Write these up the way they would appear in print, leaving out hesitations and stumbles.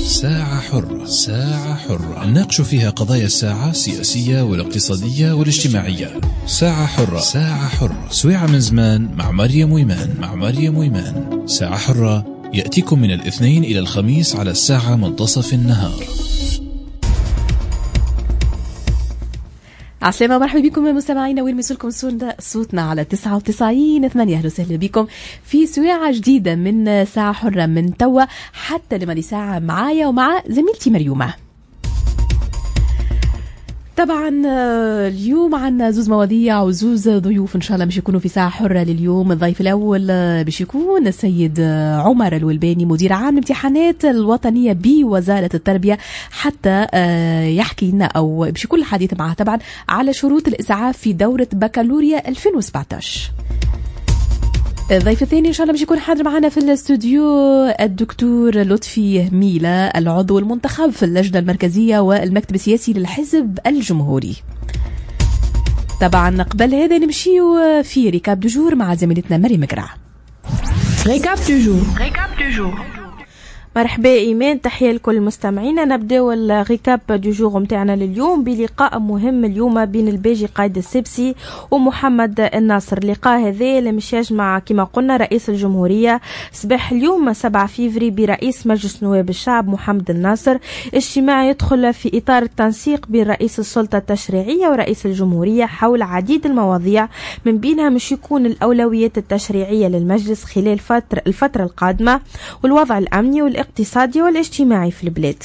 ساعة حرة. ساعة حرة نناقش فيها قضايا الساعة السياسية والاقتصادية والاجتماعية. ساعة حرة. ساعة حرة سويعة من زمان مع مريم ويمان. ساعة حرة يأتيكم من الاثنين إلى الخميس على الساعة منتصف النهار. عسلامة، مرحبا بكم مستمعينا وين مسلكم صوتنا على 99.8. أهلا وسهلا بكم في سويعة جديدة من ساعة حرة من توا حتى لما ساعة معايا ومع زميلتي مريومة. طبعا اليوم عنا زوز مواضيع وزوز ضيوف ان شاء الله باش يكونوا في ساعه حره لليوم. الضيف الاول باش يكون السيد عمر الولباني مدير عام الامتحانات الوطنيه بوزاره التربيه، حتى يحكي لنا او باش يكون الحديث معه طبعا على شروط الاسعاف في دوره بكالوريا 2017. الضيف الثاني ان شاء الله باش يكون حاضر معنا في الاستوديو الدكتور لطفي ميلا، العضو المنتخب في اللجنه المركزيه والمكتب السياسي للحزب الجمهوري. طبعا قبل هذا نمشيو في ريكاب دو جور مع زميلتنا مريم مقرع. ريكاب دو جور. مرحبا إيمان، تحية لكل المستمعين. نبداو الريكاب دو جور متاعنا لليوم بلقاء مهم اليوم بين الباجي قايد السبسي ومحمد الناصر. اللقاء هذا لمش يجمع كما قلنا رئيس الجمهورية صباح اليوم 7 فيفري برئيس مجلس نواب الشعب محمد الناصر. اجتماع يدخل في إطار التنسيق بين رئيس السلطة التشريعية ورئيس الجمهورية حول عديد المواضيع، من بينها مش يكون الأولويات التشريعية للمجلس خلال الفترة القادمة والوضع الأمني والاقتصادي والاجتماعي في البلاد.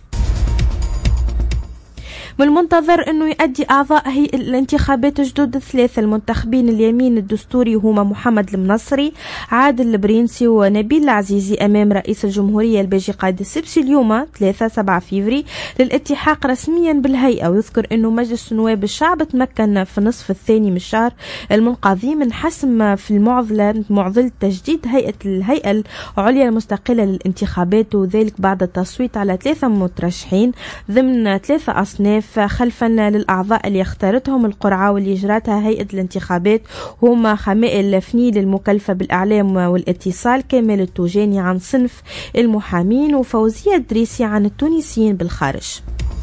من المنتظر أنه يؤدي أعضاء هيئة الانتخابات الجدد الثلاثة المنتخبين اليمين الدستوري هما محمد المنصري، عادل البرينسي ونبيل العزيزي أمام رئيس الجمهورية الباجي قايد السبسي اليوم 7 فيفري للالتحاق رسميا بالهيئة. ويذكر أنه مجلس نواب الشعب تمكن في النصف الثاني من الشهر المنقضي من حسم في معضلة تجديد الهيئة العليا المستقلة للانتخابات، وذلك بعد التصويت على 3 مترشحين ضمن 3 أصناف خلفا للأعضاء اللي اختارتهم القرعة واللي جراتها هيئة الانتخابات هما خمائل فنيل المكلفة بالإعلام والاتصال، كامل التوجاني عن صنف المحامين، وفوزية دريسي عن التونسيين بالخارج.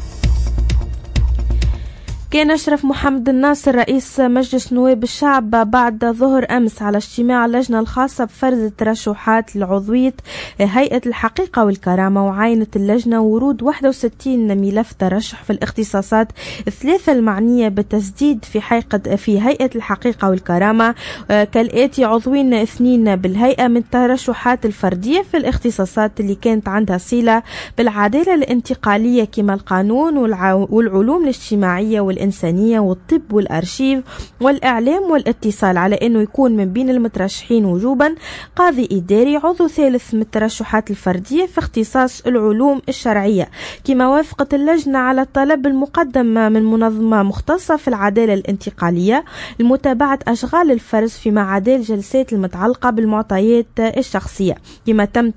كان أشرف محمد الناصر رئيس مجلس نواب الشعب بعد ظهر أمس على اجتماع اللجنة الخاصة بفرز الترشحات لعضوية هيئة الحقيقة والكرامة، وعينت اللجنة ورود 61 ملف ترشح في الاختصاصات الثلاثة المعنية بالتسديد في هيئة الحقيقة والكرامة كالآتي: عضوين 2 بالهيئة من الترشحات الفردية في الاختصاصات اللي كانت عندها صلة بالعدالة الانتقالية كما القانون والعلوم الاجتماعية والإنسانية والطب والأرشيف والإعلام والاتصال، على أنه يكون من بين المترشحين وجوبا قاضي إداري عضو ثالث من الترشحات الفردية في اختصاص العلوم الشرعية، كما وافقت اللجنة على الطلب المقدم من منظمة مختصة في العدالة الانتقالية لمتابعة أشغال الفرز فيما عدا الجلسات المتعلقة بالمعطيات الشخصية، كما تم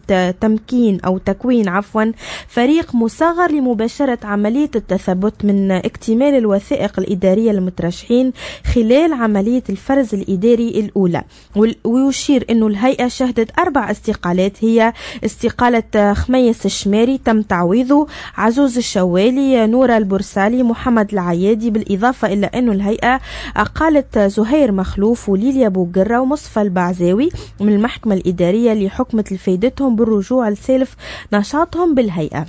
تكوين فريق مصغر لمباشرة عملية التثبت من اكتمال الوثائق الإدارية للمترشحين خلال عملية الفرز الإداري الأولى. ويشير أنه الهيئة شهدت 4 استقالات، هي استقالة خميس الشماري تم تعويضه، عزوز الشوالي، نورة البرسالي، محمد العيادي، بالإضافة إلى أنه الهيئة أقالت زهير مخلوف وليليا بوقرة ومصطفى البعزاوي من المحكمة الإدارية اللي حكمت لفائدتهم بالرجوع لسالف نشاطهم بالهيئة.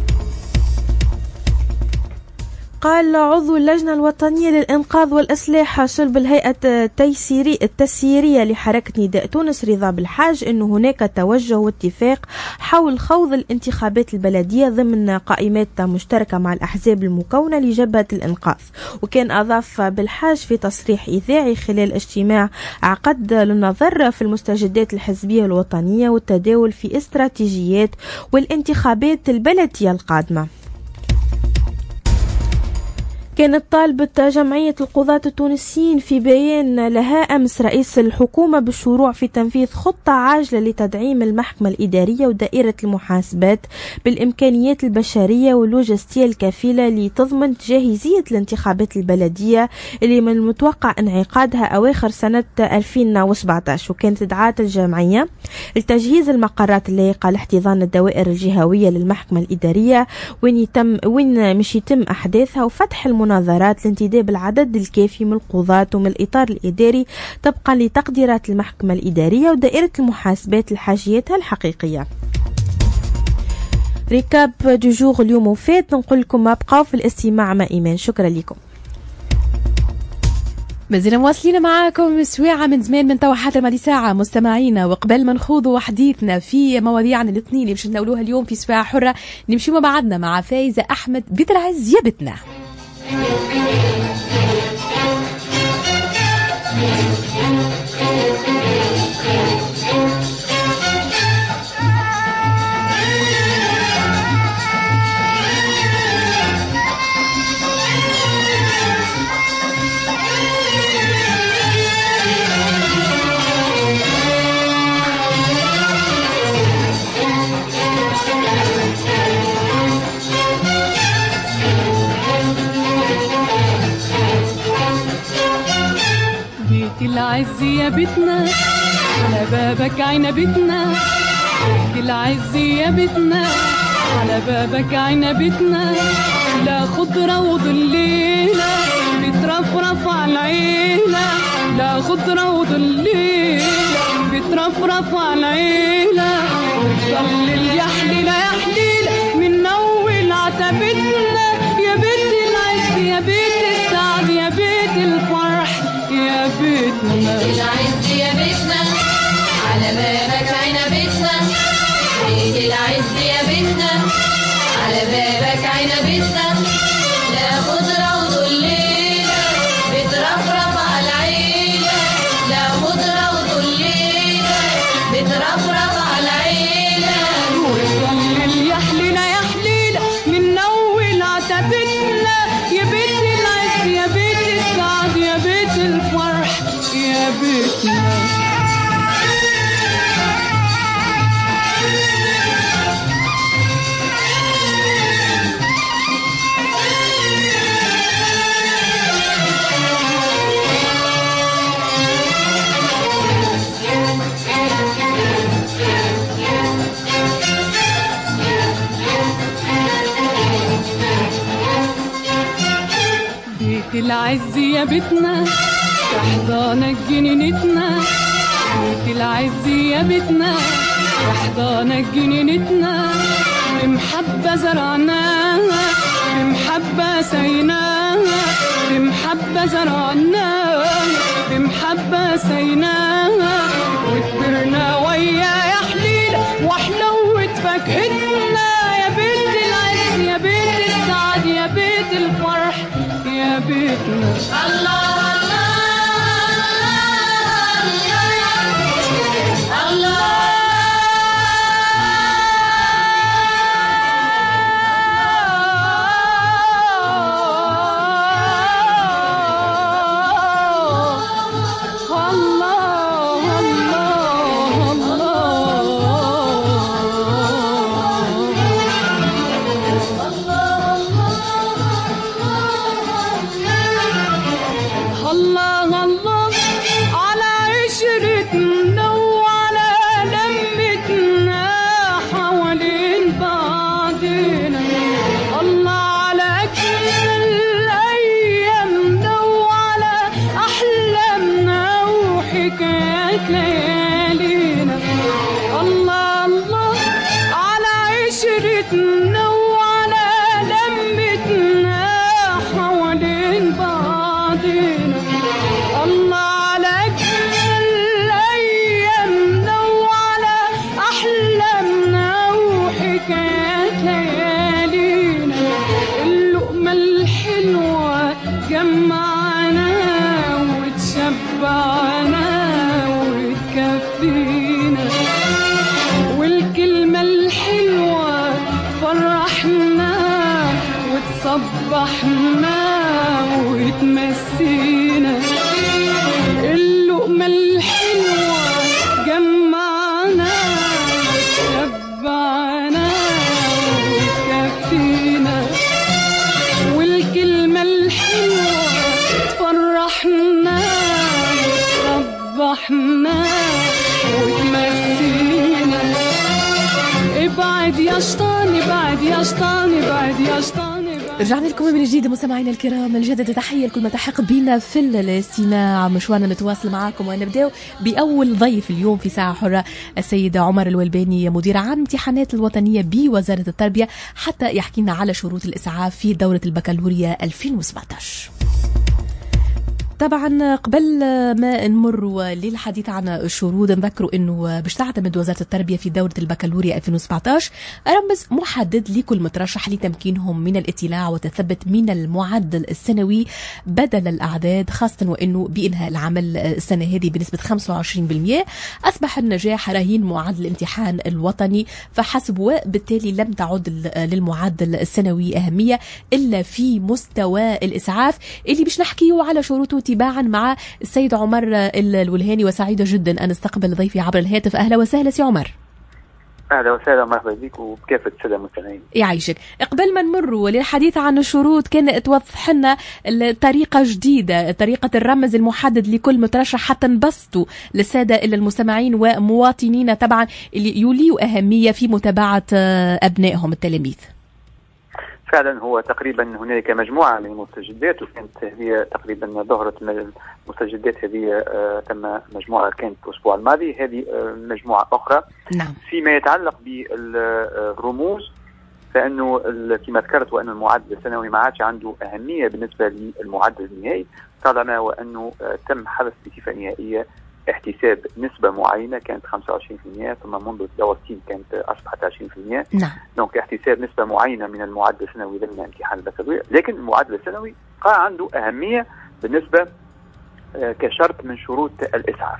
قال عضو اللجنة الوطنية للإنقاذ والإصلاح صلب الهيئة التسييرية لحركة نداء تونس رضا بالحاج أنه هناك توجه واتفاق حول خوض الانتخابات البلدية ضمن قائمات مشتركة مع الأحزاب المكونة لجبهة الإنقاذ. وكان أضاف بالحاج في تصريح إذاعي خلال اجتماع عقد للنظر في المستجدات الحزبية الوطنية والتداول في استراتيجيات والانتخابات البلدية القادمة. كانت طالبت جمعية القضاة التونسيين في بيان لها أمس رئيس الحكومة بالشروع في تنفيذ خطة عاجلة لتدعيم المحكمة الإدارية ودائرة المحاسبات بالإمكانيات البشرية واللوجستية الكفيلة لتضمن جاهزية الانتخابات البلدية اللي من المتوقع انعقادها أواخر سنة 2017. وكانت دعات الجمعية لتجهيز المقرات اللائقة لاحتضان الدوائر الجهوية للمحكمة الإدارية وين مش يتم أحداثها، وفتح المناظرات لانتداب العدد الكافي من القضاة ومن الإطار الإداري طبقا لتقديرات المحكمة الإدارية ودائرة المحاسبات لحاجيتها الحقيقية. ريكاب دو جور اليوم وفات، نقول لكم ما بقاو في الاستماع مع إيمان. شكرا لكم. مازلنا مواصلين معاكم سواعة من زمان من توحات الماضي ساعة مستمعينا، وقبل ما نخوضوا حديثنا في مواضيعنا الاثنين اللي باش نناولوها اليوم في سواعة حرة، نمشي مع بعضنا مع فايزة أحمد بيت العز يا بتنا. العز يا بيتنا على بابك عنبتنا، العز يا بيتنا على بابك عنبتنا، لا خضرة وظليلة بترفرف على العيلة، لا خضرة وظليلة بترفرف على العيلة، وتضلل يا حليلة يا حليلة من أول عتبتنا، يا بيت العز يا بيت السعد يا بيت الفرح يا بيتنا. العز يا بيتنا على بابك عنبتنا، بيت العز يا بيتنا على بابك عنبتنا، لا خضرة وظليلة بترفرف على العيلة، لا خضرة وظليلة بترفرف على العيلة، وتضلل يا حليلة يا حليلة من أول عتبتنا، يا بيت العز يا بيت السعد يا بيت الفرح يا بيتنا. بيت العز يا بيتنا تحضانك جنينتنا، بيت العز يا بيتنا تحضانك جنينتنا، بمحبة زرعناها بمحبة سيناها، بمحبة زرعناها بمحبة سيناها، وكبرنا ويا يا حليلة وحلوة فاكهتنا، يا بيت العز يا بيت السعد يا بيت الفرح يا بيتنا. الله صبحنا وتمسينا اللقمة الحلوة جمعنا شبعنا وتكفينا والكلمة الحلوة تفرحنا وتصبحنا وتمسينا ابعد يا شطان ابعد يا شطان ابعد يا شطان. رجعنا لكم من جديد مستمعينا الكرام، الجدد تحية لكل ما تحق بنا في الاستماع. مشوارنا نتواصل معاكم ونبدأ بأول ضيف اليوم في ساعة حرة، السيد عمر الولباني مدير عام الامتحانات الوطنية بوزارة التربية، حتى يحكي لنا على شروط الإسعاف في دورة البكالوريا 2017. طبعا قبل ما نمر للحديث عن الشروط نذكروا انه باش تعتمد وزارة التربية في دورة البكالوريا 2017 رمز محدد لكل مترشح لتمكينهم من الاطلاع والتثبت من المعدل السنوي بدل الأعداد، خاصة وانه بإنهاء العمل السنة هذه بنسبة 25% أصبح النجاح رهين معدل الامتحان الوطني فحسب، وبالتالي لم تعد للمعدل السنوي أهمية إلا في مستوى الإسعاف اللي باش نحكيه على شروطه تباعا مع السيد عمر الولهاني. وسعيدة جدا أن استقبل ضيفي عبر الهاتف. أهلا وسهلا سي عمر. أهلا وسهلا، مرحبا بك وبكافة السادة المستمعين. يعيشك. قبل ما نمر للحديث عن الشروط كان توضح لنا طريقة جديدة، طريقة الرمز المحدد لكل مترشح حتى نبسطوا للسادة المستمعين ومواطنين طبعا اللي يوليوا أهمية في متابعة أبنائهم التلاميذ. فعلا هو تقريبا هناك مجموعة من المستجدات، وكانت هي تقريبا ظهرت المستجدات هذه تم مجموعة كانت الأسبوع الماضي، هذه مجموعة أخرى. نعم. فيما يتعلق بالرموز فإنه كما ذكرت وأن المعدل السنوي ما عادش عنده أهمية بالنسبة للمعدل النهائي، طالما وأنه تم حذف بصفة نهائية احتساب نسبة معينة كانت 25%، ثم منذ الدورة 60 كانت أصبحت 20%. نعم. دونك احتساب نسبة معينة من المعدل السنوي ضمن امتحان البكالوريا، لكن المعدل السنوي قاع عنده أهمية بالنسبة كشرط من شروط الإسعاف.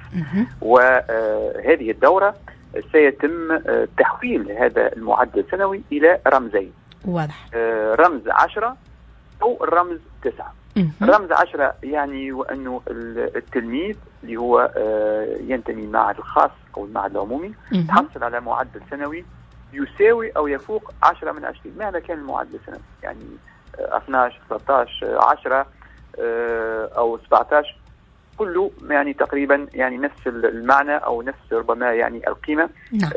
وهذه الدورة سيتم تحويل هذا المعدل السنوي إلى رمزين. واضح. رمز 10 أو الرمز 9. رمز 10 يعني وأنه التلميذ اللي هو ينتمي المعهد الخاص أو المعهد العمومي تحصل على معدل سنوي يساوي أو يفوق 10 من 20 مهما كان المعدل السنوي، يعني 12 13 10 أو 17 كله يعني تقريبا يعني نفس المعنى أو نفس ربما يعني القيمة. نعم.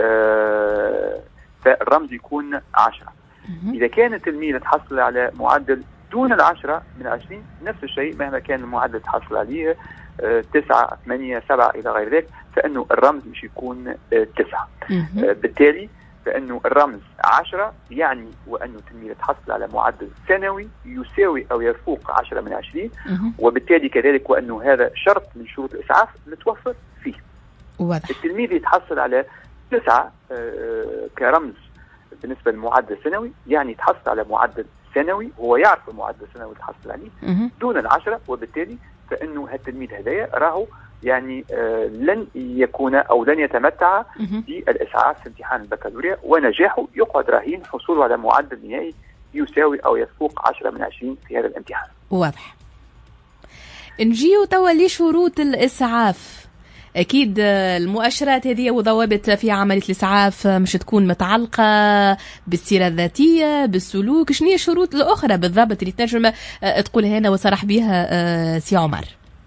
فالرمز يكون 10. إذا كان التلميذ تحصل على معدل دون 10 من 20 نفس الشيء مهما كان المعدل تحصل عليه 9 8 7 إلى غير ذلك، فإنه الرمز مش يكون 9. بالتالي فإنه الرمز 10 يعني وأنه التلميذ تحصل على معدل سنوي يساوي أو يفوق 10 من 20، وبالتالي كذلك وأنه هذا شرط من شروط الإسعاف متوفر فيه. واضح. التلميذ يتحصل على 9 كرمز بالنسبة للمعدل السنوي، يعني تحصل على معدل سنوي هو يعرف المعدل السنوي اللي تحصل عليه دون 10، وبالتالي فإنه هالتلميذ هدايا راهو يعني لن يكون أو لن يتمتع بالإسعاف في امتحان البكالوريا، ونجاحه يقعد رهين حصوله على معدل نهائي يساوي أو يفوق 10 من 20 في هذا الامتحان. واضح. نجيو توا لشروط الإسعاف. أكيد المؤشرات هذه وضوابط في عملية الإسعاف مش تكون متعلقة بالسيرة الذاتية بالسلوك، شنو هي الشروط الأخرى بالضبط اللي تنجم تقولها هنا وصرح بها سي عمر؟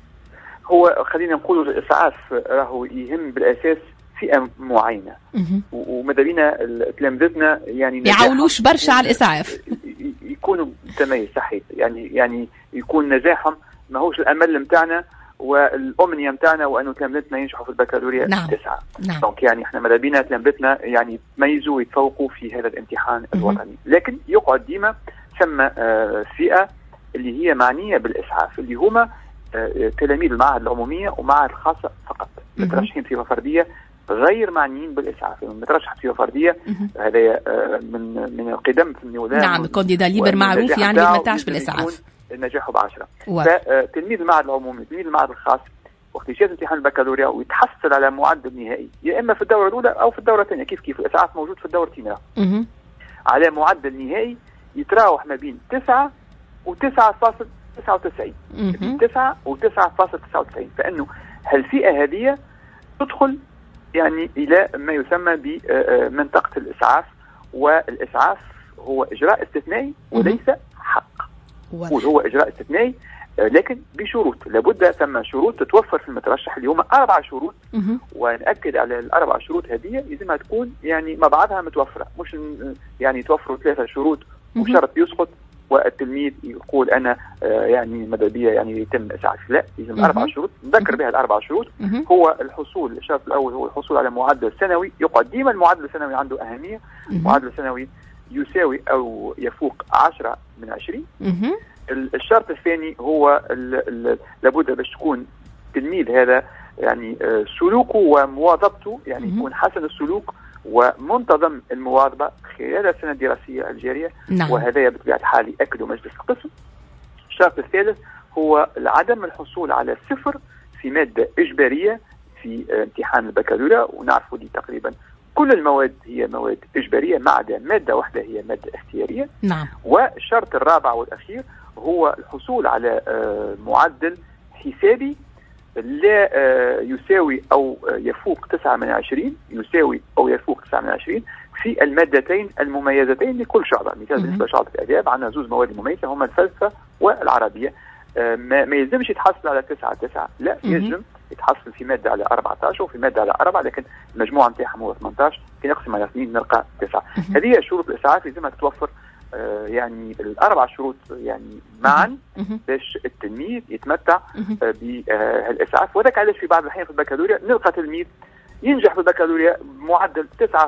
هو خلينا نقول الإسعاف راهو يهم بالأساس فئة معينة، وماذا بينا تلامذتنا يعني يعولوش برشا على الإسعاف، يكونوا متميز صحيح، يعني يكون نجاحهم ماهوش الأمل متاعنا والأمنية متاعنا وأنه تلامذتنا ينجحوا في البكالوريا 9. نعم. دونك يعني احنا ماذا بينا تلامذتنا يعني يتميزوا ويتفوقوا في هذا الامتحان الوطني، لكن يقعد ديما ثم فئة اللي هي معنية بالإسعاف اللي هما تلاميذ المعاهد العمومية ومعاهد الخاصة فقط، مترشحين بصفة فردية غير معنيين بالإسعاف. المترشح بصفة فردية هذا من القدم في النظام. نعم، كونديدا ليبر معروف يعني ما يتمتعش بالإسعاف، نجاحه ب10. فتلميذ المعهد العمومي تلميذ المعهد الخاص وقت يجهز امتحان البكالوريا ويتحصل على معدل نهائي يا إما في الدورة الأولى أو في الدورة الثانية، كيف الإسعاف موجود في الدورتين، على معدل نهائي يتراوح ما بين 9 و9.8 99 9 و9.99. فانه هالفئه هذه تدخل يعني الى ما يسمى بمنطقه الاسعاف، والاسعاف هو اجراء استثنائي وليس حق. وهو اجراء استثنائي لكن بشروط، لابد ثم شروط تتوفر في المترشح. اليوم 4 شروط، ونأكد على ال4 شروط هذه لازمها تكون يعني مع بعضها متوفرة، مش يعني توفروا 3 شروط وشرط يسقط والتلميذ يقول أنا يعني ماذا بيا يعني يتم إسعاف. لا، لازم 4 شروط نذكر بها. ال4 شروط هو الحصول، الشرط الأول هو الحصول على معدل سنوي يقعد. ديما المعدل السنوي عنده أهمية. معدل سنوي يساوي أو يفوق 10 من 20. الشرط الثاني هو لابد باش تكون التلميذ هذا يعني سلوكه ومواظبته يعني يكون حسن السلوك ومنتظم المواظبة خلال السنة الدراسية الجارية. وهذا بطبيعة الحال يأكده مجلس القسم. الشرط الثالث هو عدم الحصول على 0 في مادة إجبارية في امتحان البكالوريا، ونعرفوا دي تقريبا كل المواد هي مواد إجبارية ما عدا مادة واحدة هي مادة اختيارية. والشرط الرابع والأخير هو الحصول على معدل حسابي لا يساوي أو يفوق 9 من 20، يساوي أو يفوق 9 من 20 في المادتين المميزتين لكل شعبة. مثال بالنسبة لشعبة الآداب عندنا 2 مواد مميزة هما الفلسفة والعربية. ما يلزمش يتحصل على 9، لا، يلزم يتحصل في مادة على 14 وفي مادة على 4، لكن المجموع نتاعهم هو 18، كي نقسم على 2 نلقى 9. هذه شروط الإسعاف لازمها تتوفر يعني ال4 شروط يعني معا باش التلميذ يتمتع بهالإسعاف. وذاك علاش في بعض الأحيان في البكالوريا نلقى تلميذ ينجح في البكالوريا بمعدل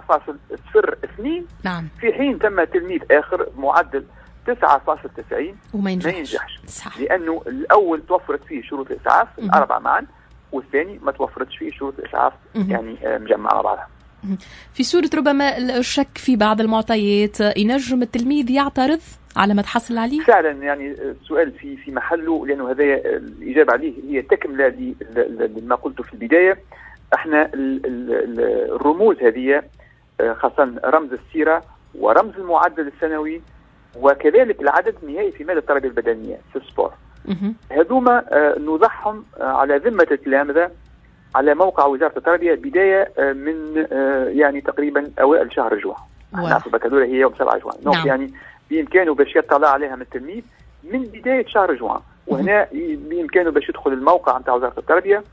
9.02 في حين تم تلميذ آخر معدل 9.90 وما ينجحش. لأنه الأول توفرت فيه شروط الإسعاف ال4 معا، والثاني ما توفرتش فيه شروط الإسعاف يعني مجمعة مع بعضها. في صورة ربما الشك في بعض المعطيات ينجم التلميذ يعترض على ما تحصل عليه؟ فعلا يعني السؤال في محله، لأنه هذا الإجابة عليه هي تكملة لما قلته في البداية. احنا الرموز هذه خاصة رمز السيرة ورمز المعدل السنوي وكذلك العدد النهائي في مادة التربية البدنية في السبور، هذوما نوضعهم على ذمة التلامذة على موقع وزارة التربية بداية من يعني تقريبا أوائل شهر جوان. نعرف البكالوريا هي يوم 7 جوان. يعني بإمكانه باش يطلع عليها من التلميذ من بداية شهر جوان، وهنا بإمكانه باش يدخل الموقع نتاع وزارة التربية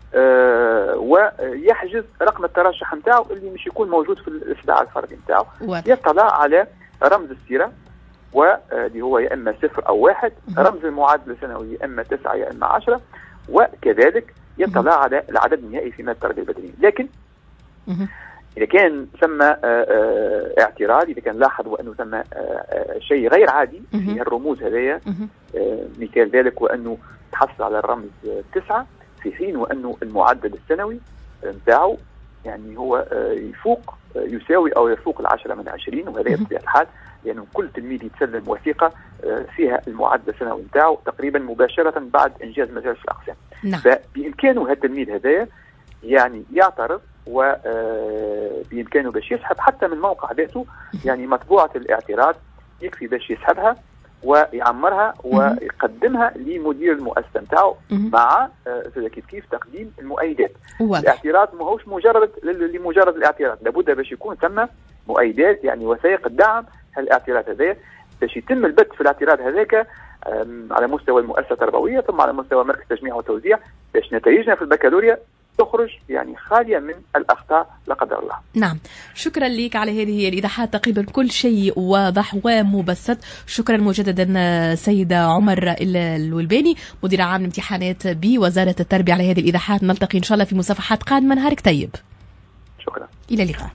ويحجز رقم الترشح نتاعو اللي مش يكون موجود في الاستدعاء الفردي نتاعو. يطلع على رمز السيرة واللي هو يا إما 0 أو 1، رمز المعادل السنوي يا إما 9 يا إما 10، وكذلك يطلع على العدد النهائي في مادة التربية البدنية. لكن إذا كان ثم اعتراض، إذا كان لاحظوا أنه ثم شيء غير عادي في الرموز هذية، مثال ذلك وأنه تحصل على الرمز 9 في حين وأنه المعدل السنوي نتاعو يعني هو يفوق يساوي أو يفوق 10 من 20، وهذا بطبيعة الحال لأنه كل تلميذ يتسلم وثيقة فيها المعدل السنوي نتاعو تقريبا مباشرة بعد إنجاز مجالس الأقسام. فبإمكانه هالتلميذ هذايا يعني يعترض، وبإمكانه باش يسحب حتى من موقع ذاته يعني مطبوعة الاعتراض، يكفي باش يسحبها ويعمرها ويقدمها لمدير المؤسسة نتاعو مع كيف تقديم المؤيدات. الاعتراض ما هوش مجرد لمجرد الاعتراض، لابد باش يكون ثم مؤيدات يعني وثائق الدعم هالاعتراض هذا باش يتم البت في الاعتراض هذاك على مستوى المؤسسة التربوية ثم على مستوى مركز تجميع وتوزيع، باش نتائجنا في البكالوريا تخرج يعني خالية من الأخطاء لا قدر الله. نعم، شكرا لك على هذه الإيضاحات، تقريبا كل شيء واضح ومبسط. شكرا مجددا سيدة عمر الولباني مدير عام الامتحانات بوزارة التربية على هذه الإيضاحات. نلتقي إن شاء الله في مصافحات قادمة. نهارك طيب. شكرا. إلى اللقاء.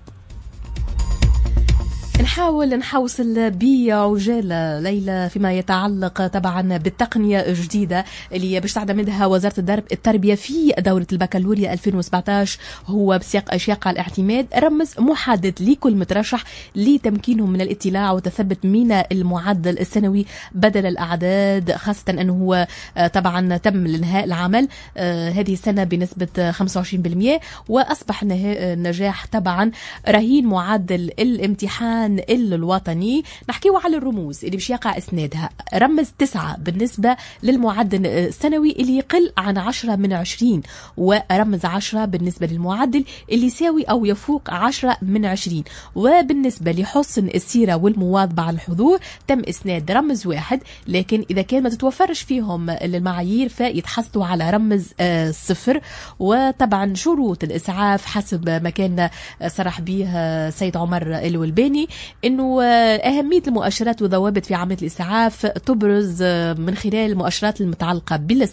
نحاول نحوصل بعجالة ليلى فيما يتعلق طبعا بالتقنية الجديدة اللي باش تعتمدها وزارة التربية في دورة البكالوريا 2017، هو بسياق أشياء الاعتماد رمز محدد لكل مترشح لتمكينهم من الاطلاع والتثبت من المعدل السنوي بدل الأعداد، خاصة أنه هو طبعا تم لإنهاء العمل هذه السنة بنسبة 25%، وأصبح النجاح طبعا رهين معدل الامتحان الأمان الوطني. نحكيو على الرموز اللي باش يقع إسنادها. رمز 9 بالنسبة للمعدل السنوي اللي يقل عن 10 من 20، ورمز 10 بالنسبة للمعدل اللي يساوي أو يفوق 10 من 20. وبالنسبة لحسن السيرة والمواظبة على الحضور تم إسناد رمز 1، لكن إذا كان ما تتوفرش فيهم المعايير فيتحصلوا على رمز 0. وطبعا شروط الإسعاف حسب ما كان صرح به سيد عمر الولباني إنه أهمية المؤشرات والضوابط في عملية الإسعاف تبرز من خلال المؤشرات المتعلقة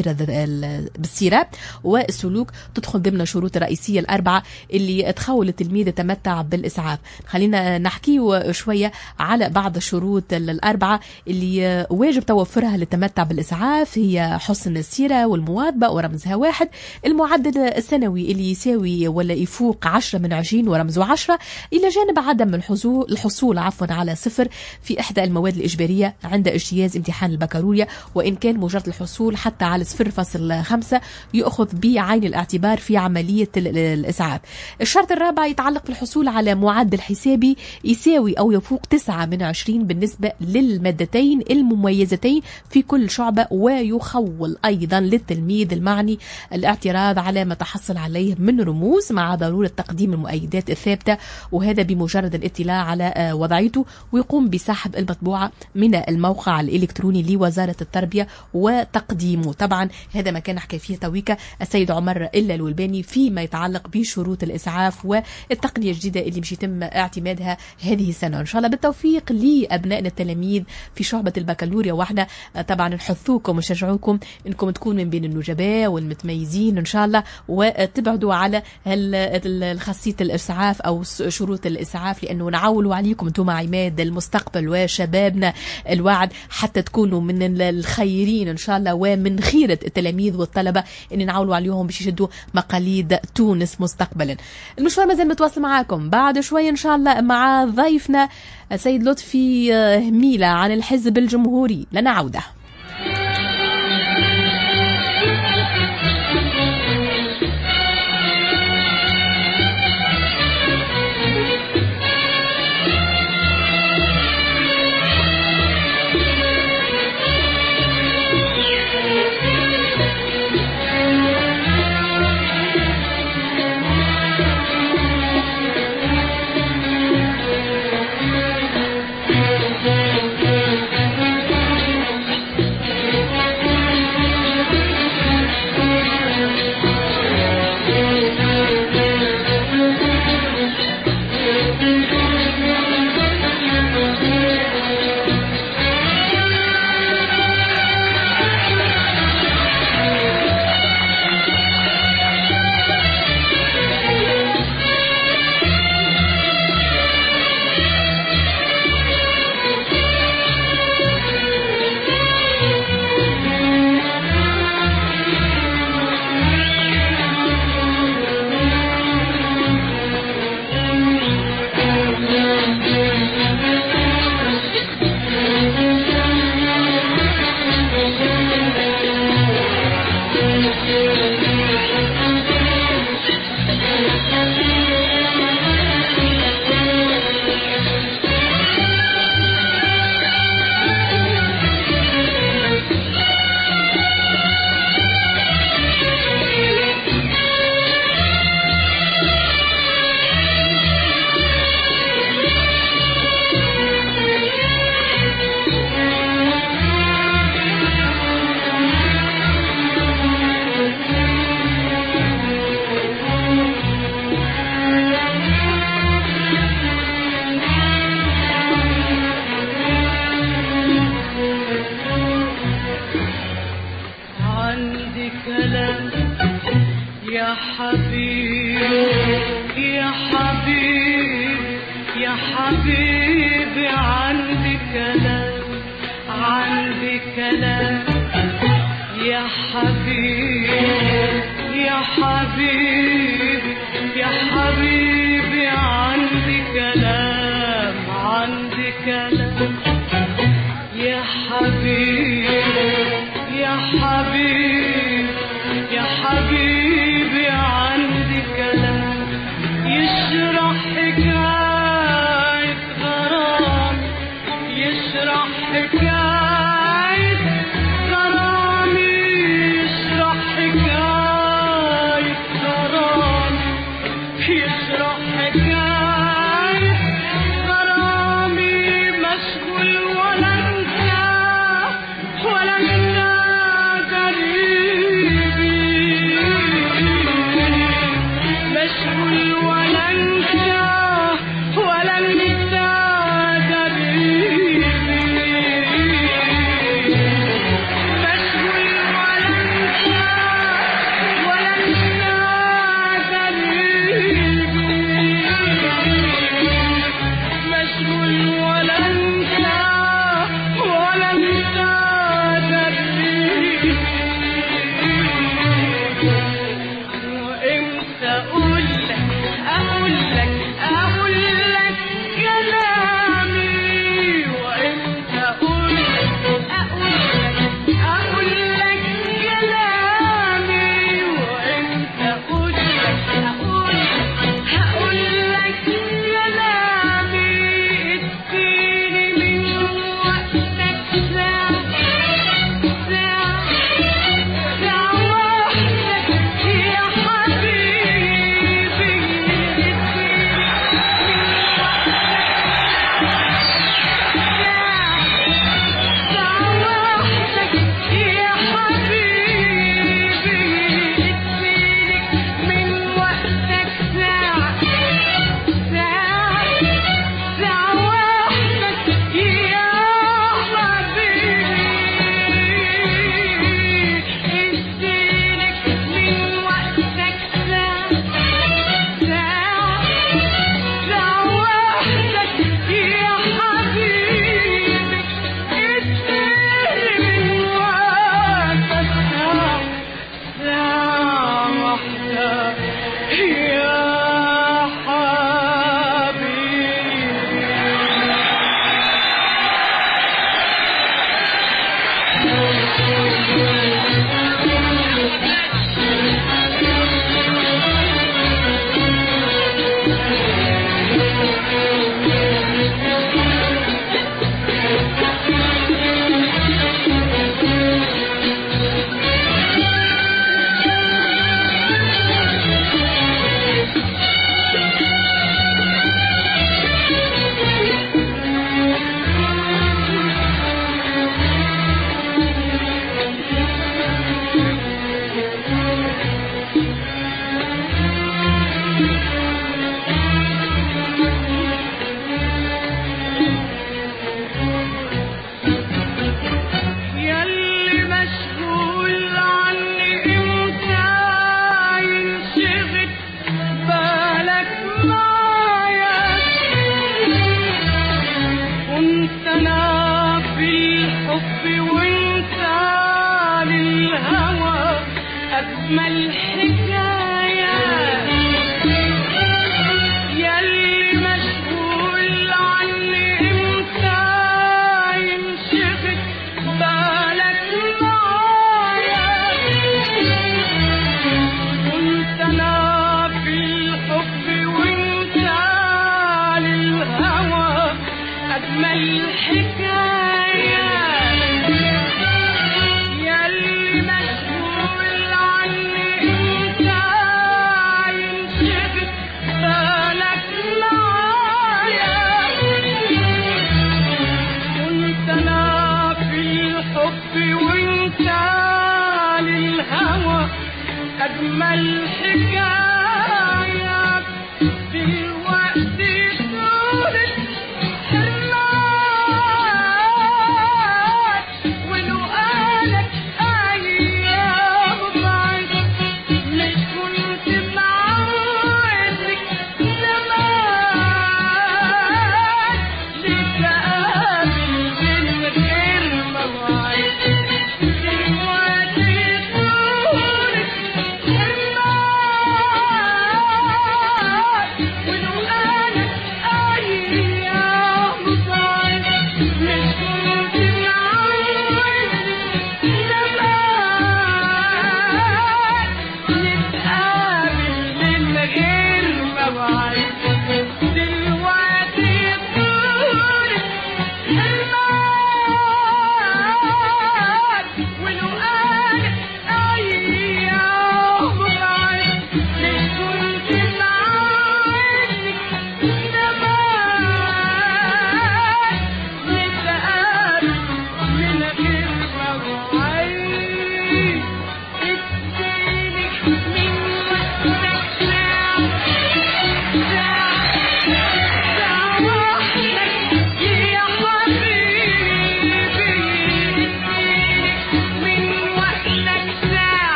بالسيرة والسلوك، تدخل ضمن الشروط الرئيسية الأربعة اللي تخول التلميذ يتمتع بالإسعاف. خلينا نحكي شوية على بعض الشروط الأربعة اللي واجب توفرها للتمتع بالإسعاف. هي حسن السيرة والمواظبة ورمزها 1، المعدل السنوي اللي يساوي ولا يفوق 10 من 20 ورمزه 10، إلى جانب عدم الحصول على 0 في إحدى المواد الإجبارية عند اجتياز امتحان البكالوريا، وإن كان مجرد الحصول حتى على 0.5 يأخذ بعين الاعتبار في عملية الإسعاف. الشرط الرابع يتعلق بالحصول على معدل حسابي يساوي أو يفوق 9 من 20 بالنسبة للمادتين المميزتين في كل شعبة، ويخول أيضا للتلميذ المعني الاعتراض على ما تحصل عليه من رموز مع ضرورة تقديم المؤيدات الثابتة، وهذا بمجرد الاطلاع على وضعيته، ويقوم بسحب المطبوعة من الموقع الإلكتروني لوزارة التربية وتقديمه. طبعا هذا ما كان نحكي فيه تويكا السيد عمر الولباني فيما يتعلق بشروط الإسعاف والتقنية الجديدة اللي مش يتم اعتمادها هذه السنة. إن شاء الله بالتوفيق لأبنائنا التلاميذ في شعبة البكالوريا، واحنا طبعا نحثوكم ونشجعوكم انكم تكونوا من بين النجباء والمتميزين ان شاء الله، وتبعدوا على خاصية الإسعاف او شروط الإسعاف، لانه نعولوا عليكم انتم عماد المستقبل وشبابنا الواعد حتى تكونوا من الخيرين ان شاء الله، ومن خيرة التلاميذ والطلبة ان نعولوا عليهم باش يشدوا مقاليد تونس مستقبلا. المشوار مازال متواصل معاكم بعد شوي ان شاء الله مع ضيفنا السيد لطفي هميلة عن الحزب الجمهوري. لنا عودة. حبيبي عندي كلام، عندي كلام يا حبيبي، يا حبيبي، يا حبيبي عندي كلام، عندي كلام يا حبيبي، يا حبيبي، يا حبيبي عندي كلام يشرح حكاية غرام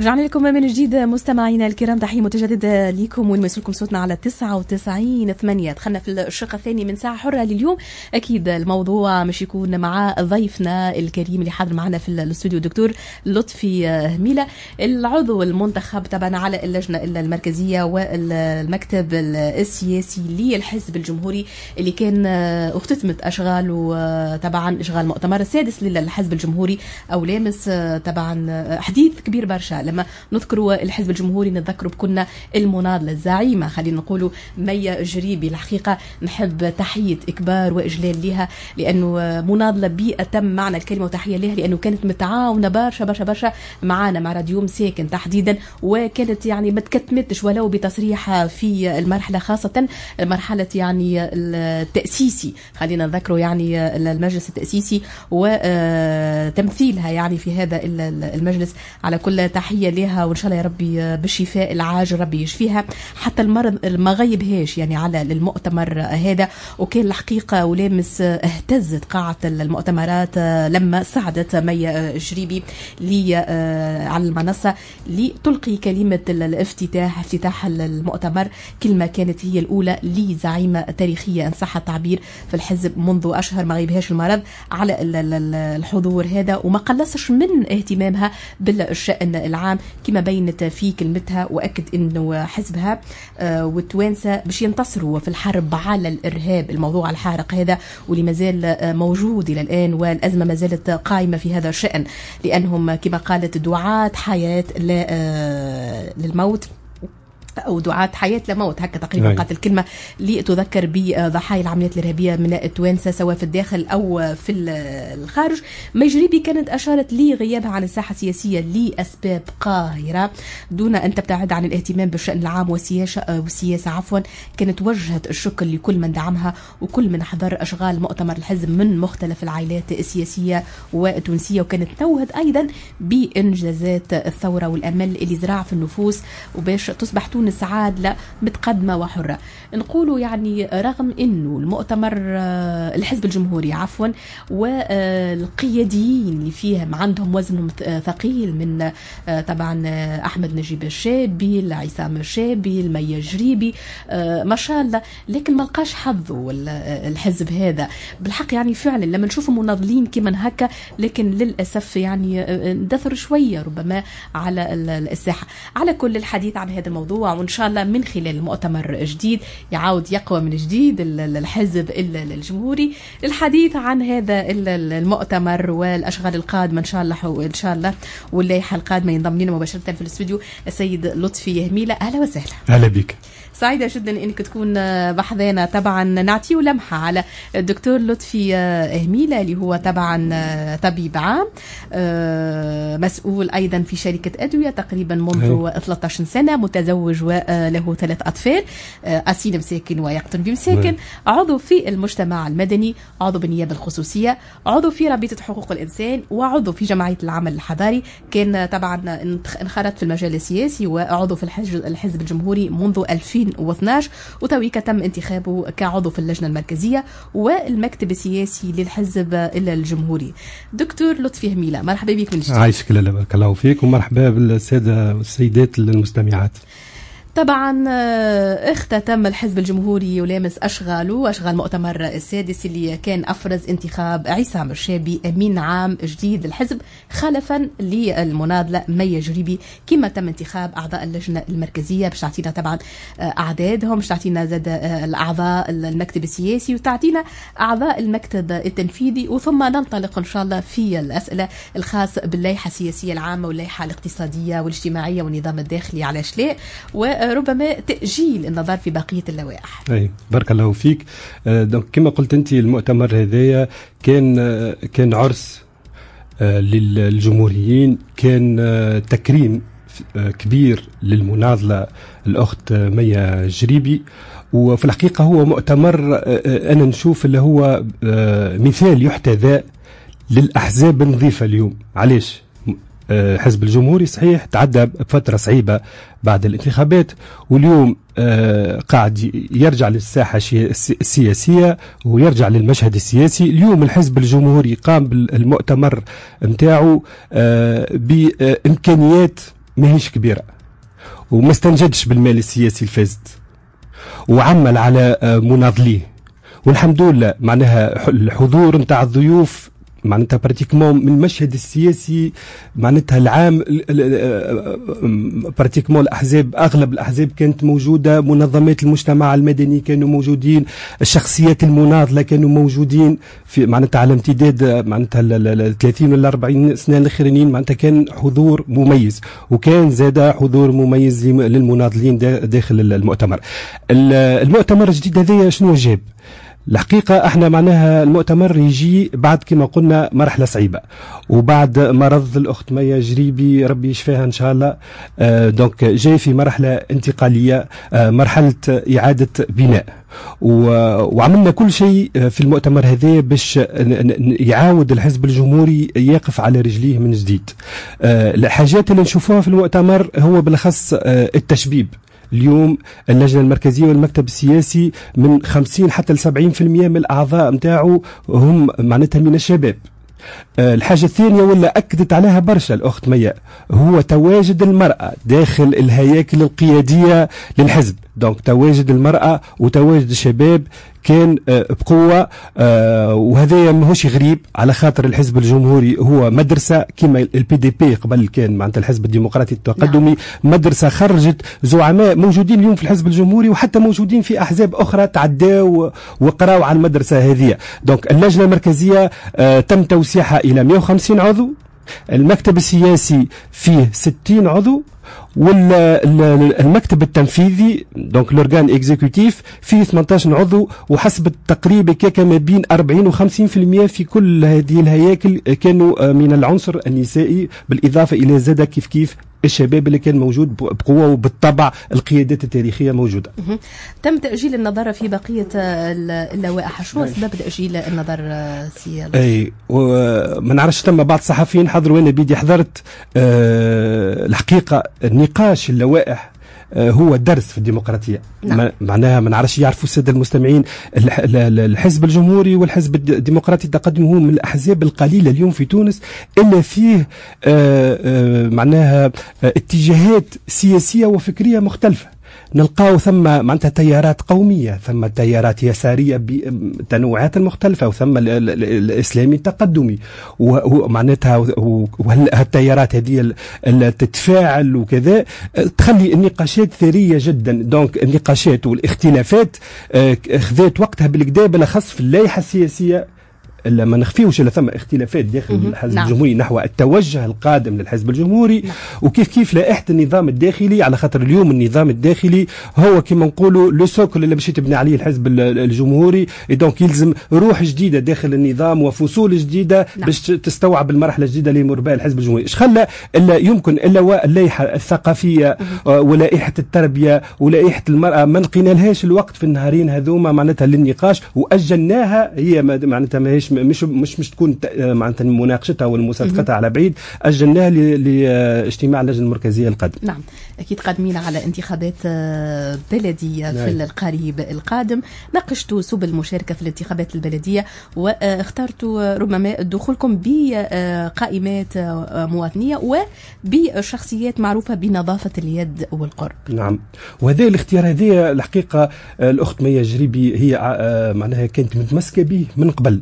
رجعنا لكم من جديد مستمعينا الكرام، تحية متجددة لكم ونوصلكم صوتنا على 99.8. دخلنا في الشق الثاني من ساعة حرة لليوم. أكيد الموضوع مش يكون مع ضيفنا الكريم اللي حاضر معنا في الاستوديو دكتور لطفي هميلة، العضو المنتخب طبعا على اللجنة المركزية والمكتب السياسي للحزب الجمهوري اللي كان اختتمت أشغاله طبعا إشغال مؤتمر السادس للحزب الجمهوري أو لامس طبعا حديث كبير برشا. لما نذكروا الحزب الجمهوري نتذكروا بكنا المناضلة الزعيمة خلينا نقولوا ميا جريبي. الحقيقة نحب تحية إكبار وإجلال لها لأنه مناضلة بأتم معنى الكلمة، وتحية لها لأنه كانت متعاونة برشا برشا برشا معانا مع راديو مساكن تحديدا، وكانت يعني ما تكتمتش ولو بتصريح في المرحلة، خاصة مرحلة يعني التأسيسي خلينا نذكروا يعني المجلس التأسيسي وتمثيلها يعني في هذا المجلس. على كل تحية لها وإن شاء الله يا ربي بالشفاء العاجل ربي يشفيها، حتى المرض ما غيبهاش يعني على المؤتمر هذا. وكان الحقيقة ولامس اهتزت قاعة المؤتمرات لما صعدت ميا جريبي على المنصة لتلقي كلمة افتتاح المؤتمر. كلمة كانت هي الأولى لزعيمة تاريخية إن صح التعبير في الحزب منذ أشهر، ما غيبهاش المرض على الحضور هذا، وما قلصش من اهتمامها بالشأن العام كما بينت في كلمتها، وأكد أنه حزبها والتوانسة باش ينتصروا في الحرب على الإرهاب، الموضوع الحارق هذا واللي مازال موجود إلى الآن، والأزمة ما زالت قائمة في هذا الشأن، لأنهم كما قالت دعاة حياة للموت أو دعاة حياة لموت، هكا تقريبا قالت الكلمة لتذكر بضحايا العمليات الإرهابية من التوانسة سواء في الداخل أو في الخارج. ميا جريبي كانت أشارت لغيابها عن الساحة السياسية لأسباب قاهرة دون أن تبتعد عن الاهتمام بالشأن العام والسياسة كانت وجهت الشكر لكل من دعمها وكل من حضر أشغال مؤتمر الحزب من مختلف العائلات السياسية والتونسية، وكانت نوهت أيضا بإنجازات الثورة والأمل اللي زرع في النفوس وباش تصبح تونس عادلة متقدمة وحرة. نقولوا يعني رغم انه المؤتمر الحزب الجمهوري والقياديين اللي فيهم عندهم وزنهم ثقيل من طبعا احمد نجيب الشابي، العصام الشابي، الميا جريبي ما شاء الله، لكن ما لقاش حظه الحزب هذا بالحق. يعني فعلا لما نشوف مناضلين كما هكا، لكن للاسف يعني ندثر شويه ربما على الساحه. على كل الحديث عن هذا الموضوع، وإن شاء الله من خلال مؤتمر جديد يعود يقوى من جديد الحزب الجمهوري للحديث عن هذا المؤتمر والأشغال القادمة إن شاء الله واللائحة القادمة. ينضم لنا مباشرة في الاستوديو السيد لطفي هميلة. أهلا وسهلا. أهلا بك. سعيدة جدا انك تكون بحذانا. طبعا نعطيه لمحة على الدكتور لطفي هميلة اللي هو طبعا طبيب عام، مسؤول ايضا في شركة ادوية تقريبا منذ 13 سنة، متزوج وله 3 اطفال، اسين مساكن ويقطن بمساكن، عضو في المجتمع المدني، عضو بالنيابة الخصوصية، عضو في رابطة حقوق الانسان، وعضو في جمعية العمل الحضاري. كان طبعا انخرط في المجال السياسي وعضو في الحزب الجمهوري منذ 2012، وتويك تم انتخابه كعضو في اللجنة المركزية والمكتب السياسي للحزب الجمهوري. دكتور لطفي هميلة، مرحبا بك من جديد. عايشك لاله، بارك الله فيك، ومرحبا بالسادة والسيدات المستمعات. طبعا اختتم الحزب الجمهوري ولامس أشغال مؤتمر السادس اللي كان أفرز انتخاب عصام الشابي أمين عام جديد للحزب خلفا للمناضلة ميا جريبي، كما تم انتخاب أعضاء اللجنة المركزية. باش تعطينا طبعا أعدادهم، باش تعطينا زاد الأعضاء المكتب السياسي، وتعطينا أعضاء المكتب التنفيذي، وثم ننطلق إن شاء الله في الأسئلة الخاصة باللائحة السياسية العامة واللائحة الاقتصادية والاجتماعية والنظام الداخلي على شلاء، وربما تأجيل النظر في بقية اللوائح. أي بارك الله فيك. دونك كما قلت أنت، المؤتمر هذايا كان عرس للجمهوريين، كان تكريم كبير للمناضلة الأخت ميا جريبي، وفي الحقيقة هو مؤتمر أنا نشوف اللي هو مثال يحتذى للأحزاب النظيفة اليوم. علاش؟ حزب الجمهوري صحيح تعدى بفترة صعيبة بعد الانتخابات، واليوم قاعد يرجع للساحة السياسية ويرجع للمشهد السياسي. اليوم الحزب الجمهوري قام بالمؤتمر متاعه بإمكانيات ماهيش كبيرة وما استنجدش بالمال السياسي الفاسد وعمل على مناضليه، والحمد لله معناها الحضور نتاع الضيوف معناتها براتيكمون من المشهد السياسي معناتها العام براتيكمون الأحزاب، أغلب الأحزاب كانت موجودة، منظمات المجتمع المدني كانوا موجودين، الشخصيات المناضلة كانوا موجودين في معناتها على امتداد معناتها 30 ولا 40 سنة الأخرانيين. معناتها كان حضور مميز، وكان زاد حضور مميز للمناضلين داخل المؤتمر. المؤتمر الجديد هذا شنو جاب؟ الحقيقة احنا معناها المؤتمر يجي بعد كما قلنا مرحلة صعيبة، وبعد مرض الأخت ميا جريبي ربي يشفيها إن شاء الله. دونك جاي في مرحلة انتقالية، مرحلة إعادة بناء، وعملنا كل شيء في المؤتمر هذا باش يعاود الحزب الجمهوري يقف على رجليه من جديد. الحاجات اللي نشوفوها في المؤتمر هو بالأخص التشبيب. اليوم اللجنة المركزية والمكتب السياسي من 50 حتى 70% من الأعضاء متاعه هم معناتها من الشباب. الحاجة الثانية ولا أكدت عليها برشا الأخت ميا هو تواجد المرأة داخل الهياكل القيادية للحزب. دونك تواجد المرأة وتواجد الشباب كان بقوة، وهذا ماهوش غريب على خاطر الحزب الجمهوري هو مدرسة كما البي دي بي قبل كان معناتها الحزب الديمقراطي التقدمي، مدرسة خرجت زعماء موجودين اليوم في الحزب الجمهوري وحتى موجودين في أحزاب أخرى تعداوا وقراوا على المدرسة هذه. دونك اللجنة المركزية تم توسيعها إلى 150 عضو، المكتب السياسي فيه 60 عضو، والمكتب التنفيذي دونك لورغان اكزيكوتيف فيه 18 عضو، وحسب التقريب كيكا ما بين 40 و 50% في كل هذه الهياكل كانوا من العنصر النسائي، بالإضافة إلى زاد كيف الشباب اللي كان موجود بقوة، وبالطبع القيادات التاريخية موجودة. تم تأجيل النظارة في بقية اللوائح، شنو أسباب تأجيل النظر سي؟ أي وما نعرفش، تم بعض الصحفيين حضروا وأنا بيدي حضرت. الحقيقة نقاش اللوائح هو درس في الديمقراطية. نعم. معناها ما نعرفش يعرفوا السادة المستمعين، الحزب الجمهوري والحزب الديمقراطي التقدمي هو من الأحزاب القليلة اليوم في تونس إلا فيه معناها اتجاهات سياسية وفكرية مختلفة. نلقاو ثم معناتها تيارات قومية، ثم تيارات يسارية بتنوعات المختلفة، وثم الإسلامي التقدمي، ومعناتها وهالتيارات هذه تتفاعل وكذا تخلي النقاشات ثرية جدا. دونك النقاشات والاختلافات خذت وقتها بالكدا، بالأخص في اللائحة السياسية. إلا ما نخفيوش إلا ثم اختلافات داخل الحزب الجمهوري نحو التوجه القادم للحزب الجمهوري، وكيف لائحة النظام الداخلي، على خاطر اليوم النظام الداخلي هو كما نقولوا لو سوكل اللي باش يتبني عليه الحزب الجمهوري. دونك يلزم روح جديدة داخل النظام وفصول جديدة باش تستوعب المرحلة الجديدة اللي يمر بها الحزب الجمهوري. ايش خلى إلا يمكن إلا اللائحة الثقافية ولائحة التربية ولائحة المرأة ما لقينا لهاش الوقت في النهارين هذوما معناتها للنقاش، وأجلناها. هي معناتها ماهيش مش تكون معناتها مناقشتها والمصادقتها على بعيد، أجلناها لاجتماع اللجنة المركزية القادم. نعم أكيد قادمين على انتخابات بلدية في القريب القادم. ناقشتوا سبل المشاركة في الانتخابات البلدية، واخترتوا ربما دخولكم بقائمات مواطنية وبشخصيات معروفة بنظافة اليد والقرب. نعم، وهذا الاختيار هذه الحقيقة الأخت ميا جريبي هي معناها كانت متمسكة به من قبل.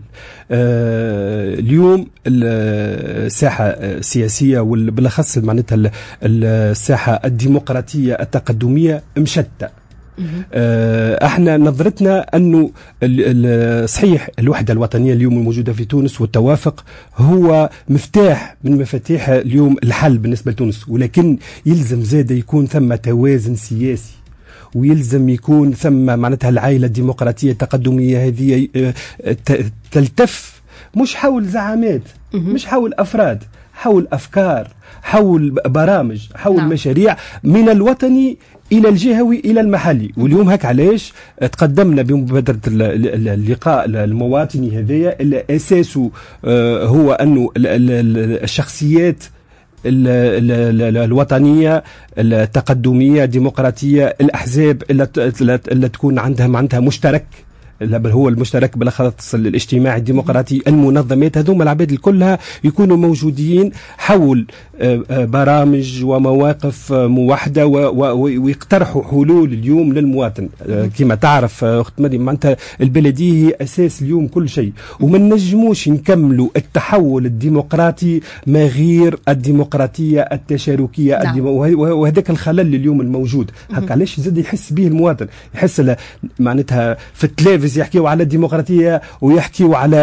اليوم الساحة السياسية وبالأخص معناتها الساحة الديمقراطية التقدمية مشتتة. احنا نظرتنا انه صحيح الوحدة الوطنية اليوم الموجودة في تونس والتوافق هو مفتاح من مفاتيح اليوم الحل بالنسبة لتونس، ولكن يلزم زاد يكون ثم توازن سياسي، ويلزم يكون ثم معناتها العائلة الديمقراطية التقدمية هذه تلتف مش حول زعامات، مش حول أفراد، حول أفكار، حول برامج، حول مشاريع من الوطني إلى الجهوي إلى المحلي. واليوم هك علاش تقدمنا بمبادرة اللقاء المواطني هذايا اللي أساسه هو أنه الشخصيات الوطنية التقدمية الديمقراطية، الأحزاب اللي تكون عندها مشترك هو المشترك بالاخص الاجتماعي الديمقراطي، المنظمات هذوما العباد كلها يكونوا موجودين حول برامج ومواقف موحده ويقترحوا حلول اليوم للمواطن. كما تعرف اخت مريم معناتها البلديه هي اساس اليوم كل شيء، وما نجموش نكملوا التحول الديمقراطي ما غير الديمقراطيه التشاركيه. نعم. وهذاك الخلل اليوم الموجود هكا علاش زاد يحس به المواطن، يحس معناتها في التلفز يحكيوا على الديمقراطيه ويحكيوا على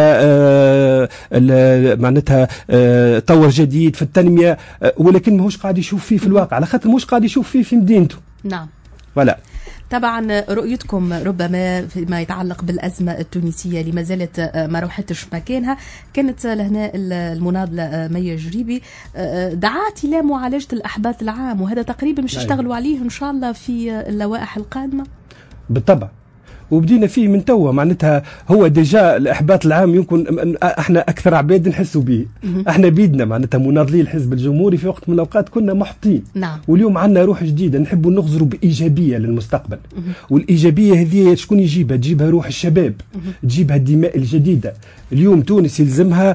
معناتها طور جديد في التنميه، ولكن ماهوش قاعد يشوف فيه في الواقع، على خاطر ماهوش قاعد يشوف فيه في مدينته. نعم. ولا طبعا رؤيتكم ربما فيما يتعلق بالأزمة التونسية اللي ما زالت ما روحتش مكانها، كانت لهنا المناضلة مي جريبي دعات إلى معالجة الأحباط العام، وهذا تقريبا مش يشتغلوا عليه إن شاء الله في اللوائح القادمة. بالطبع، وبدينا فيه من توا، معناتها هو ديجا الإحباط العام يمكن احنا أكثر عباد نحسوا به. احنا بيدنا معناتها مناضلين الحزب الجمهوري في وقت من الأوقات كنا محبطين. نعم. واليوم عندنا روح جديدة، نحبوا نغزروا بإيجابية للمستقبل. والإيجابية هذه شكون يجيبها؟ تجيبها روح الشباب، تجيبها الدماء الجديدة. اليوم تونس يلزمها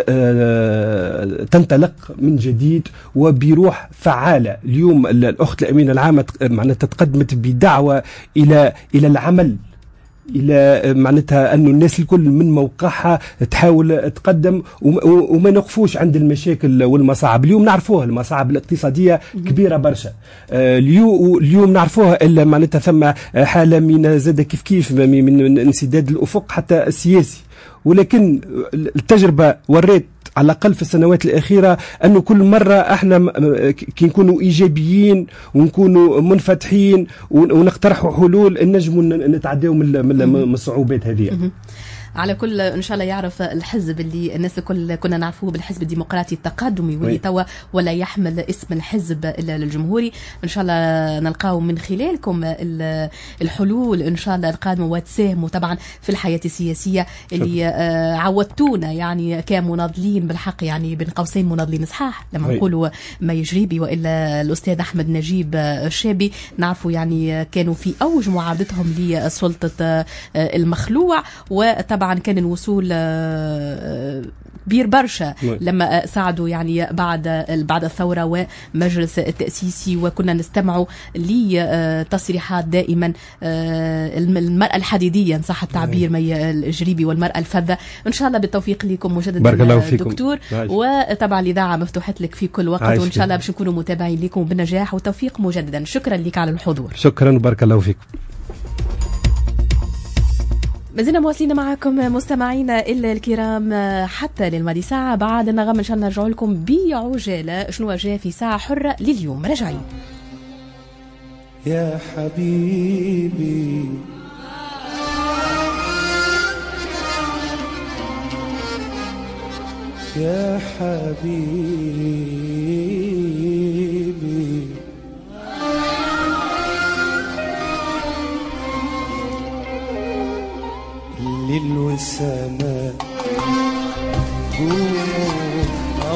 تنطلق من جديد وبروح فعالة. اليوم الأخت الأمينة العامة معناتها تقدمت بدعوة إلى العمل، إلى معناتها أنه الناس الكل من موقعها تحاول تقدم وما نقفوش عند المشاكل والمصاعب. اليوم نعرفوها المصاعب الاقتصادية كبيرة برشا، اليوم نعرفوها، إلا معناتها ثم حالة من زاد كيف من انسداد الأفق حتى السياسي. ولكن التجربة وريت على الأقل في السنوات الأخيرة أنه كل مرة احنا كي نكونوا إيجابيين ونكونوا منفتحين ونقترحوا حلول نجموا نتعداو من الصعوبات هذه. على كل ان شاء الله يعرف الحزب اللي الناس الكل كنا نعرفوه بالحزب الديمقراطي التقدمي واللي توا ولا يحمل اسم الحزب الجمهوري، ان شاء الله نلقاو من خلالكم الحلول ان شاء الله القادمه وتساهموا طبعا في الحياه السياسيه اللي عودتونا يعني كمناضلين بالحق، يعني بين قوسين مناضلين صحاح لما نقولوا مي جريبي والا الاستاذ احمد نجيب الشابي، نعرفوا يعني كانوا في اوج معارضتهم لسلطه المخلوع، وطبعا كان الوصول كبير برشا لما ساعدوا يعني بعد الثورة ومجلس التأسيسي، وكنا نستمعوا لتصريحات دائما المرأة الحديدية إن صح التعبير مي الجريبي والمرأة الفذة. إن شاء الله بالتوفيق لكم مجددا دكتور، وطبعا الإذاعة مفتوحة لك في كل وقت، وإن شاء الله باش نكونوا متابعين لكم بالنجاح والتوفيق مجددا. شكرا لك على الحضور. شكرا وبارك الله فيكم. ما زلنا مواصلين معكم مستمعينا الكرام حتى للماضي ساعة. بعد النغم إن شاء الله نرجع لكم بعجالة شنو جاء في ساعة حرة لليوم. راجعين. يا حبيبي يا حبيبي الليل والسماء قوموا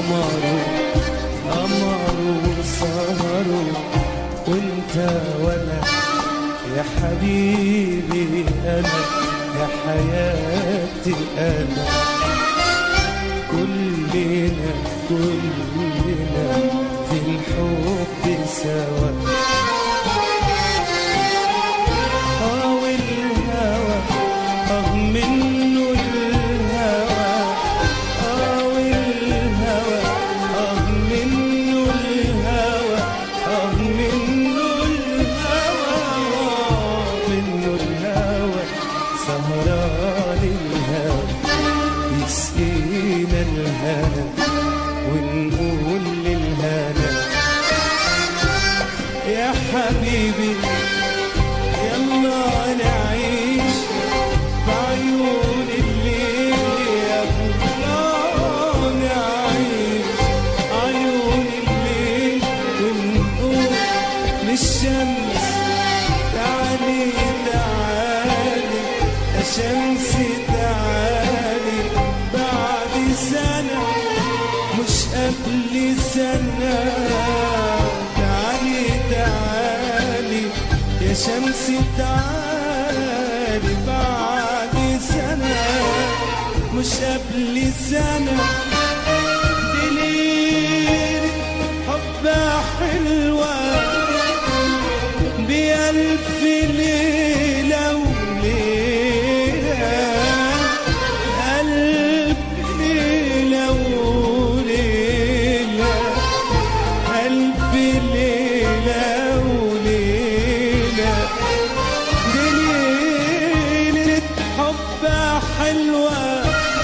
قمروا سهروا وانت وانا يا حبيبي انا يا حياتي انا كلنا في الحب سوا ونقول للهنا يا حبيبي يلا نعيش بعيون الليل يا الله نعيش عيون الليل ونقول للشمس تعالي تعالي يا شمسي تعالي بعد سنة مش قبل سنة تعالي تعالي يا شمسي تعالي بعد مش قبل سنة دي ليلة حبها حلوة بألف ليلة وليلة ألف ليلة وليلة ألف ليلة وليلة دي ليلة حبها حلوة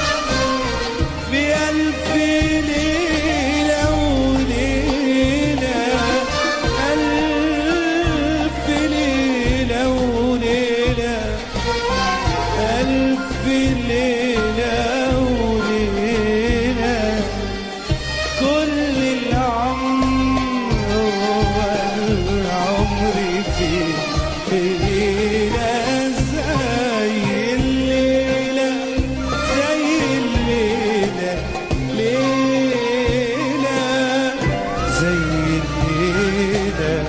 بألف ليلة وليلة ألف ليلة وليلة ألف ليلة وليلة كل العمر والعمر في ليلة زي الليلة زي الليلة ليلة زي الليلة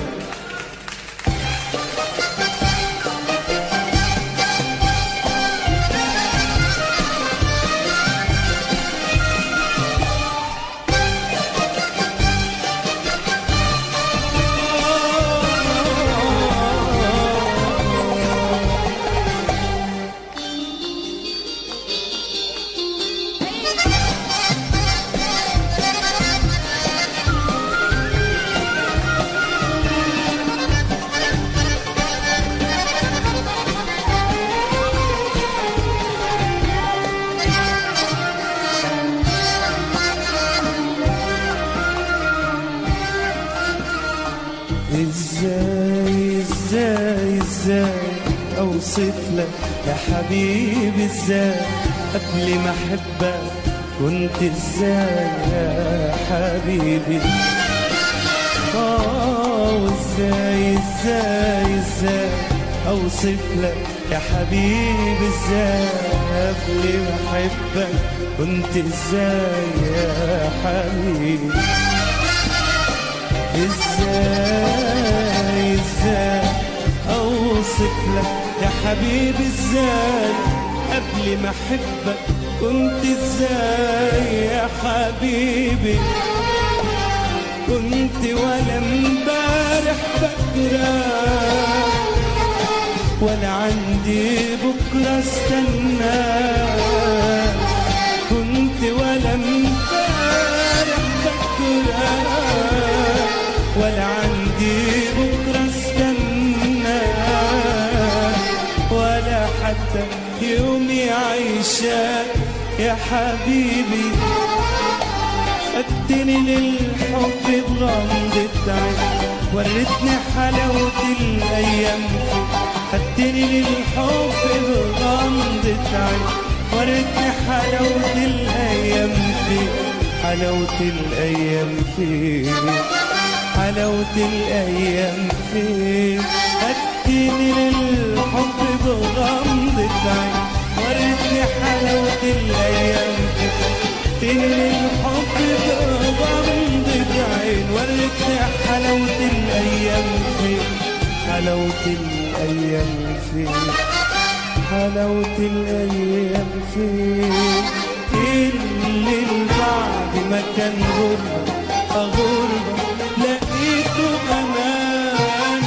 ازاي اوصف لك يا حبيبي ازاي قبل ما احبك كنت ازاي يا حبيبي ازاي اوصف لك يا حبيبي ازاي قبل ما احبك كنت ازاي يا حبيبي ازاي اوصف لك يا حبيبي ازاي قبل ما احبك كنت ازاي يا حبيبي كنت ولا امبارح فاكرك ولا عندي بكره استناك كنت ولا امبارح فاكرك ولا عندي بكره استنى ولا حتى يومي عايشة يا حبيبي خدتني للحب بغمضة عين وريتني حلاوة الأيام خدتني للحب بغمضة عين وريتني حلاوة الأيام حلاوة الأيام حلاوة الأيام خدتني للحب بغمضة عين وريتني حلاوة الأيام خدتني للحب بغمضة عين وريتني حلاوة الأيام حلاوة الأيام حلاوة الأيام اللي بعد ما كان غربة لقيته أمان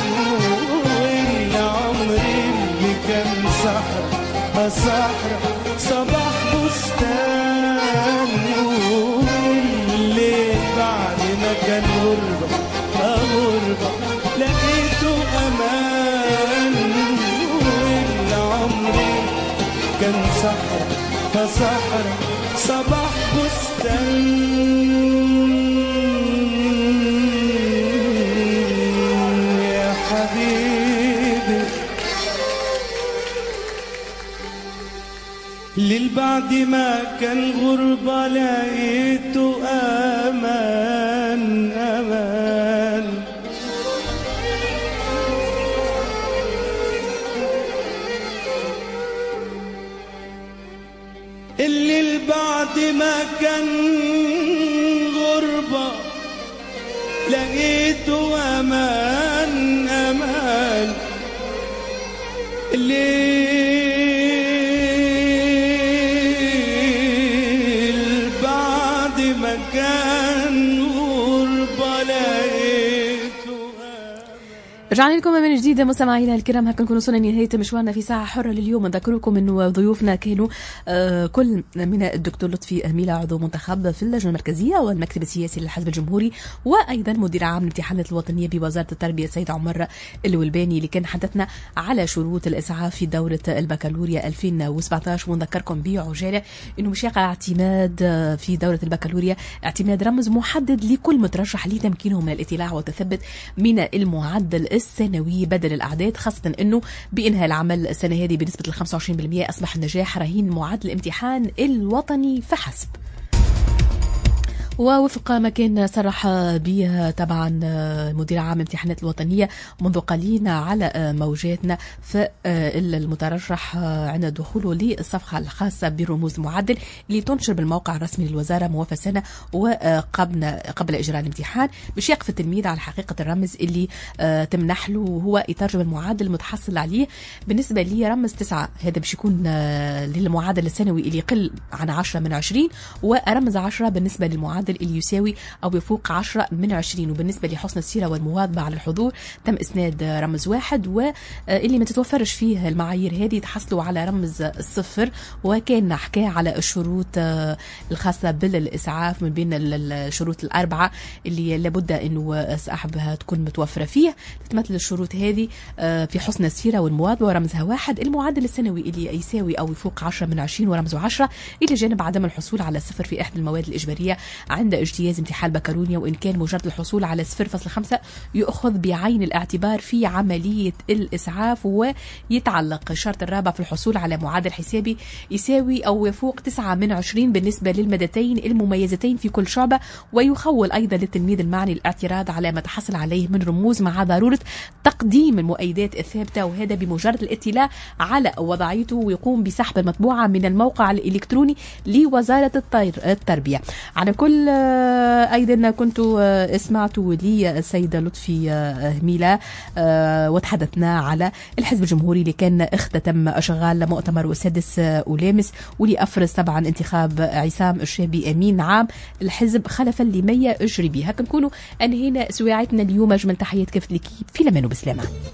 والعمر اللي كان صحرا صباح بستان والليل بعد ما كان غربة لقيته أمان والعمر كان صحرا صباح بستان يا حبيبي للبعد ما كان غربة لقيته أمان اللي البعد ما كان غربة لقيته أمان اللي رجعنا لكم من جديد مستمعينا الكرام. هكا نكون وصلنا لنهاية مشوارنا في ساعة حرة لليوم. نذكركم انه ضيوفنا كانوا كل من الدكتور لطفي ميلا عضو منتخب في اللجنة المركزية والمكتب السياسي للحزب الجمهوري، وايضا مدير عام الامتحانات الوطنية بوزارة التربية السيد عمر الولباني، اللي كان حدثنا على شروط الاسعاف في دورة البكالوريا 2017. ونذكركم بعجالة انه مش يقع اعتماد في دورة البكالوريا اعتماد رمز محدد لكل مترشح لتمكينه من الاطلاع والتثبت من المعدل السنوي بدل الأعداد، خاصة أنه بإنهاء العمل السنة هذه بنسبة 25% أصبح النجاح رهين معدل الامتحان الوطني فحسب. ووفق ما كان صرح به طبعا مدير عام الامتحانات الوطنية منذ قليل على موجاتنا، فالمترشح عند دخوله للصفحة الخاصة برموز المعدل اللي تنشر بالموقع الرسمي للوزارة موافق سنة وقبل إجراء الامتحان، باش يقف التلميذ على حقيقة الرمز اللي تمنح له هو يترجم المعدل المتحصل عليه. بالنسبة لي رمز 9 هذا باش يكون للمعدل السنوي اللي يقل عن 10 من 20، ورمز 10 بالنسبة للمعدل اللي يساوي أو يفوق 10 من 20. وبالنسبة لحسن السيرة والمواظبة على الحضور تم إسناد رمز 1، واللي ما تتوفرش فيه المعايير هذه تحصلوا على رمز 0. وكان حكى على الشروط الخاصة بالإسعاف من بين الشروط الأربعة اللي لابد أنه صاحبها تكون متوفرة فيه. تتمثل الشروط هذه في حسن السيرة والمواظبة ورمزها 1، المعدل السنوي اللي يساوي أو يفوق 10 من 20 ورمزه 10، إلى جانب عدم الحصول على 0 في إحدى المواد الإجبارية عند اجتياز امتحان بكالوريا، وإن كان مجرد الحصول على 0.5 يأخذ بعين الاعتبار في عملية الإسعاف. ويتعلق الشرط الرابع في الحصول على معدل حسابي يساوي أو يفوق 9 من 20 بالنسبة للمادتين المميزتين في كل شعبة، ويخول أيضا للتلميذ المعني الاعتراض على ما تحصل عليه من رموز مع ضرورة تقديم المؤيدات الثابتة، وهذا بمجرد الاطلاع على وضعيته، ويقوم بسحب المطبوعة من الموقع الإلكتروني لوزارة التربية. على كل أيضا كنت اسمعتوا لي السيدة لطفي ميلا وتحدثنا على الحزب الجمهوري اللي كان اختتم أشغال مؤتمر السادس ولامس، واللي أفرز طبعا انتخاب عصام الشابي أمين عام الحزب خلفا لما يجري به. هكا نكونوا أنهينا سواعتنا اليوم. أجمل تحيات كافة الكيب في الأمان وبسلامة.